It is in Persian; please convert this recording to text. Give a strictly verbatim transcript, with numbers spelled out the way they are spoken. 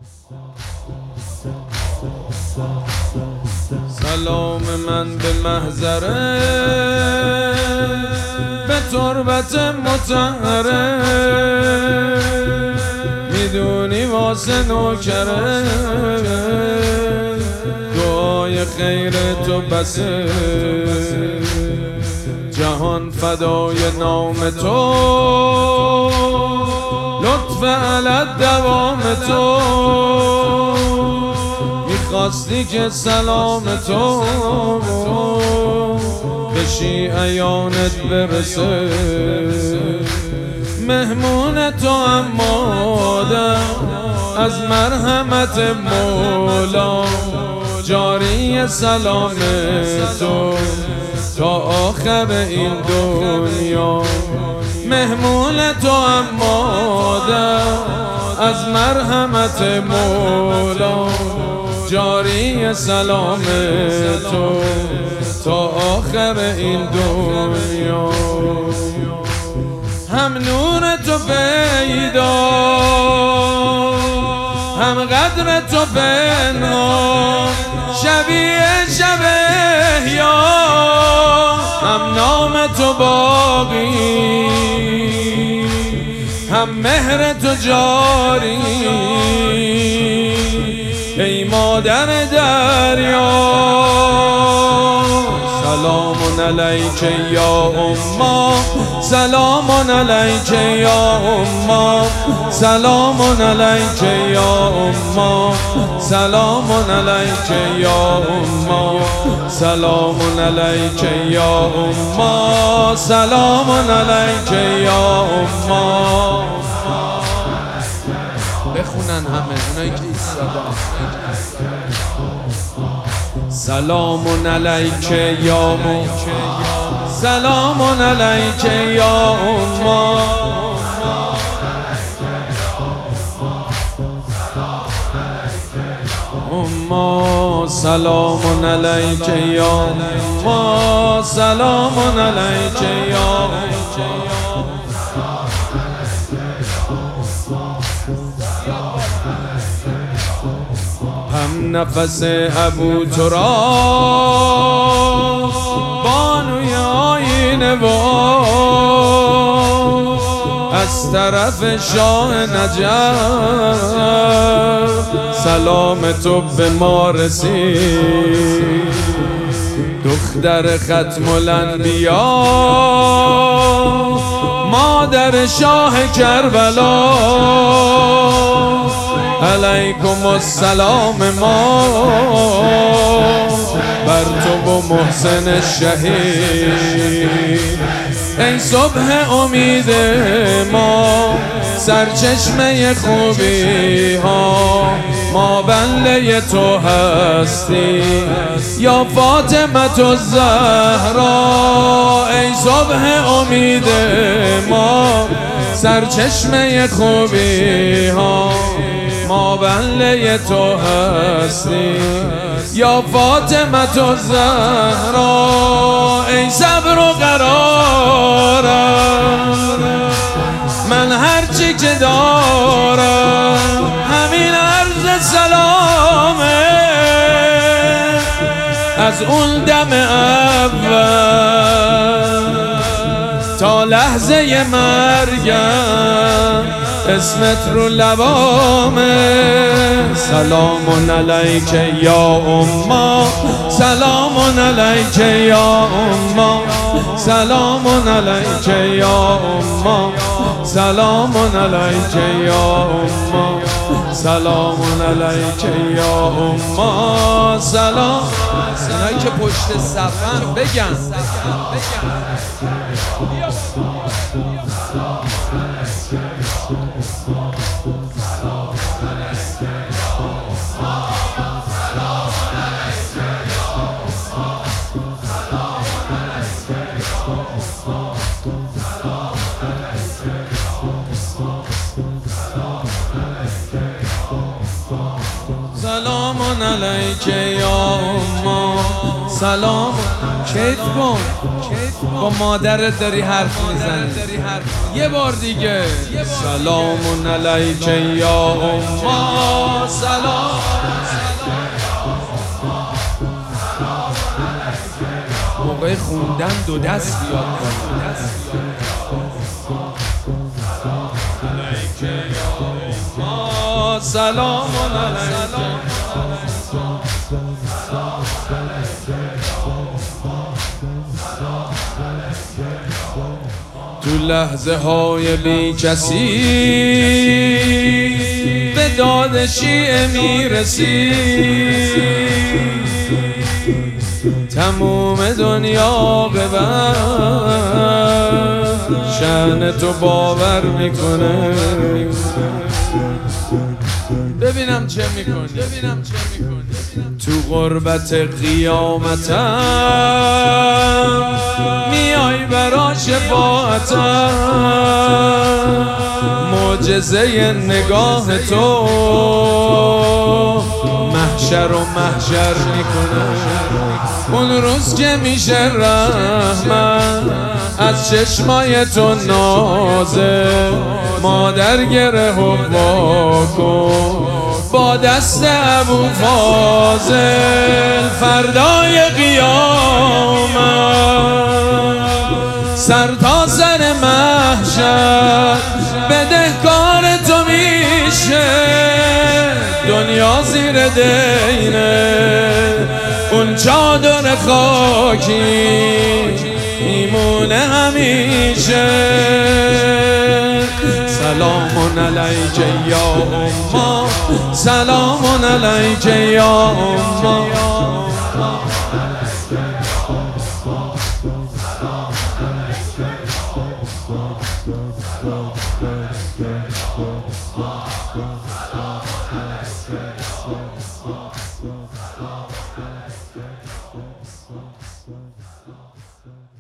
سلام من به محضره، به تربت مطهره، میدونی واسه نوکره، دعای خیر تو بسه، جهان فدای نام تو، لطف علت دوام تو، میخواستی که سلام تو به شیعیانت برسه، مهمون تو امادم از مرحمت مولا، جاری سلام تو تا آخر این دنیا، مهمون تو امادم از مرحمت مولا، جاری سلام تو تا آخر این دنیا، هم نور تو پیدا، هم قدر تو پنهان، شبیه شب احیا، هم نام تو باقی، هم مهر تو جاری، ای مادر دریا، سلام علیک یا اما، سلام علیک یا اما، سلام علیک یا اما، سلام علیک یا اما، سلام علیک یا اما، سلام علیک یا اما. بخونن همه اونایی که ایستادن. سلام علیک یا اما، سلام علیک یا اما، اما سلام علیک یا اما، سلام علیک یا اما. هم نفس ابو تراب بانوی آینه و از طرف شاه نجف، سلام تو به ما رسید، دختر ختم الانبیا، مادر شاه کربلا، علیکم السلام ما بر تو و محسن شهید، ای صبح امید ما، سرچشمه خوبی ها، ما بنده تو هستی یا فاطمه الزهرا، ای صبح امید ما، سرچشمه خوبی ها، ما بنده تو هستی یا فاطمه الزهرا، ای صبر و قرارم، من هرچی که دارم همین عرض سلامه، از اون دم اول تا لحظه مرگم اسمت رو لبامه، سلام علیک یا اما، سلام علیک یا اما، سلام علیک یا اما، سلام علیک یا اما، سلام علیک یا اما، سلام. اینایی که پشت صفن بگن سلام علیک یا اما، سلام. کیف کن، با مادرت داری حرف میزنی، یه بار دیگه. سلام علیک یا اما، سلام موقع خوندن دو دست بیاد سلام علیکم تو لحظه های بی کسی به داد شیعه میرسی تموم دنیا ببر شأن تو باور میکنه ببینم چه میکنی ببینم چه میکنی تو غربت قیامتم میای برا شفاعتم معجزه نگاه تو محشر و محشر میکنه اون روز که میشه رحمت از چشمای تو نازه مادر گره حوا کن با دست ابو فاضل فردای قیامت سر تا سر محشر بدهکار تو میشه دنیا زیر دینه اون چادر خاکی میمونه همیشه سلام علیک یا اما سلام علیک یا اما Thank you.